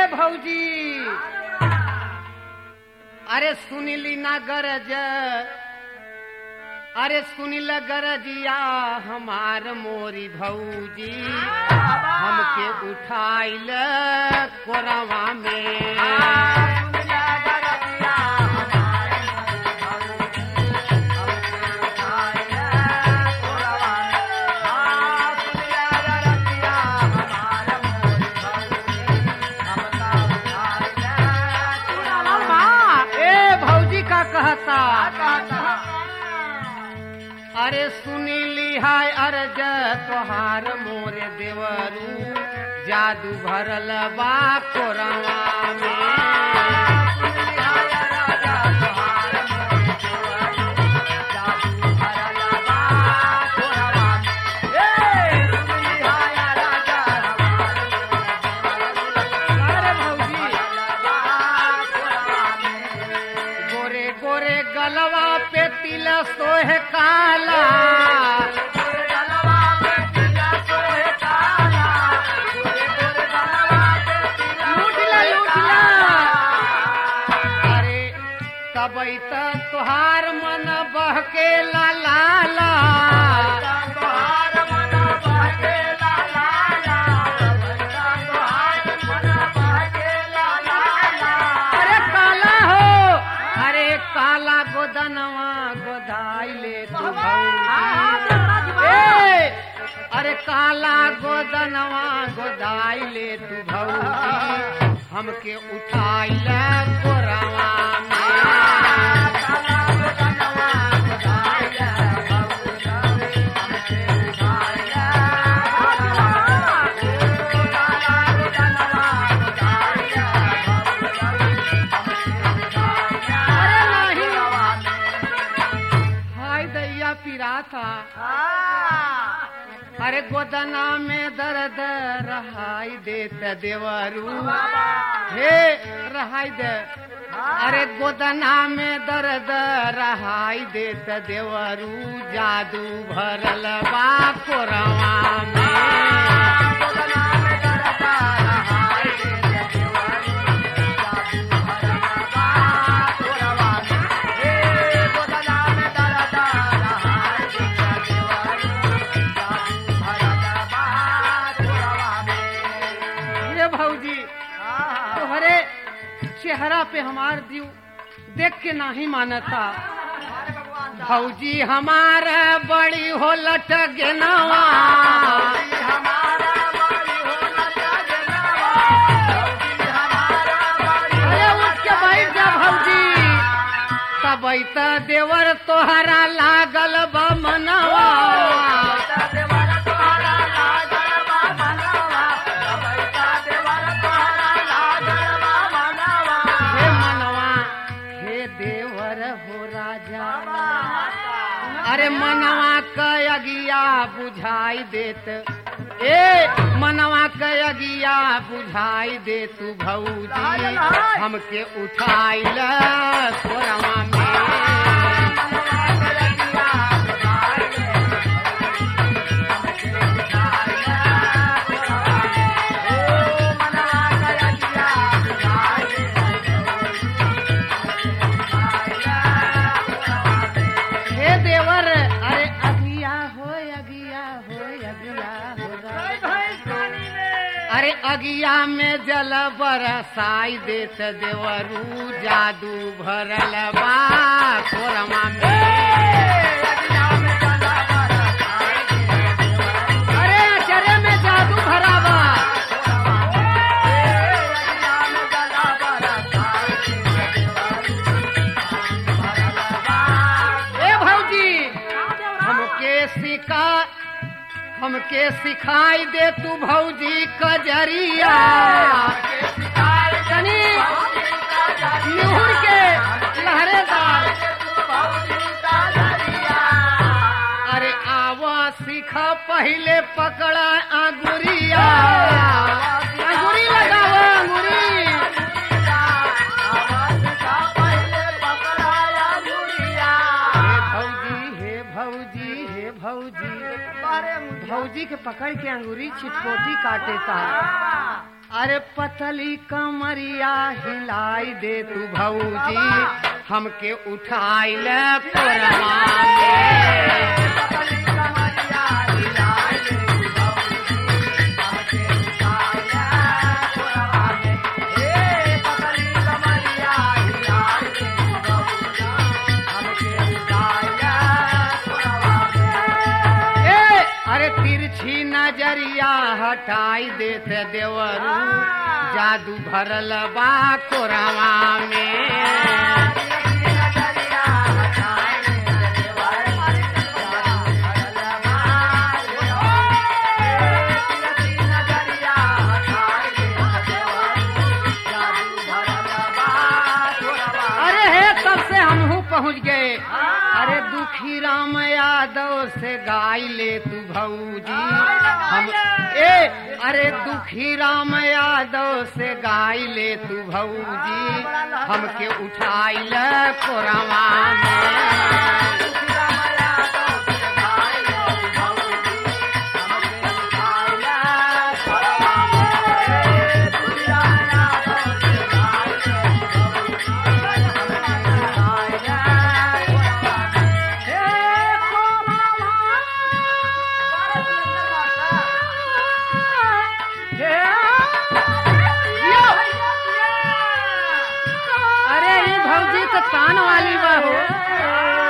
भौजी अरे सुनिली ना गरज अरे सुनिल गरजिया हमार मोरी भौजी हमके उठाइल कोरवा में कहता अरे सुनी लिहाय अर्ज तोहार मोरे देवरू जादू भरल बा कोरवा गलवा पे तिल सोहे काला लूटला लूटला अरे तबई त तोहार मन बहके लाला काला गोदनवा गोदाइले तू भौजी अरे काला गोदनवा गोदाइले तू भौजी हमके उठाइले कोरवा था अरे गोदना में दर्द रहाई देत देवरू हे रहाई दे अरे गोदना में दर्द रहाई देत देवरू जादू भरल बा कोरवा में चेहरा पे हमार दियो देख के नहीं मानता भौजी हमारा बड़ी हो लटके नवा अरे उठ के बैठ जा भौजी तब देवर तोहरा लागल बा मनवा अरे मनवा कयगिया बुझाई देत मनवा कयगिया बुझाई दे तू भौजी हमके उठाइल कोरवा में अरे अगिया में जल बरसाई देत देवरू जादू भरल बा कोरवा में अरे अचरे में जादू भरावा ए भौजी हमके सिखाई दे तू भौजी कजरिया निहुर के लहरेदार अरे आवा सीखा पहले पकड़ा अंगुरिया अंगुरी लगावा अंगुरी भौजी के पकड़ के अंगूरी छिटकोटी काटे था अरे पतली कमरिया हिलाई दे तू भौजी हमके उठाई ले कोरवा में। पतली कमरिया हिलाई दे तू भौजी हमके उठाई ले कोरवा में। ए पतली कमरिया हिलाई दे तू भौजी हमके उठाई ले कोरवा में। ए अरे तिरछी नजरिया हटाई देते देवरू जादू भरल बा कोरवा में। अरे हे तब से हमहू पहुँच गए। अरे दुखी राम यादव से गाय ले तू भौजी हम अरे दुखी राम यादव से गाय ले तू भौजी हमके उठाई ले कोरवा में। तान वाली बहू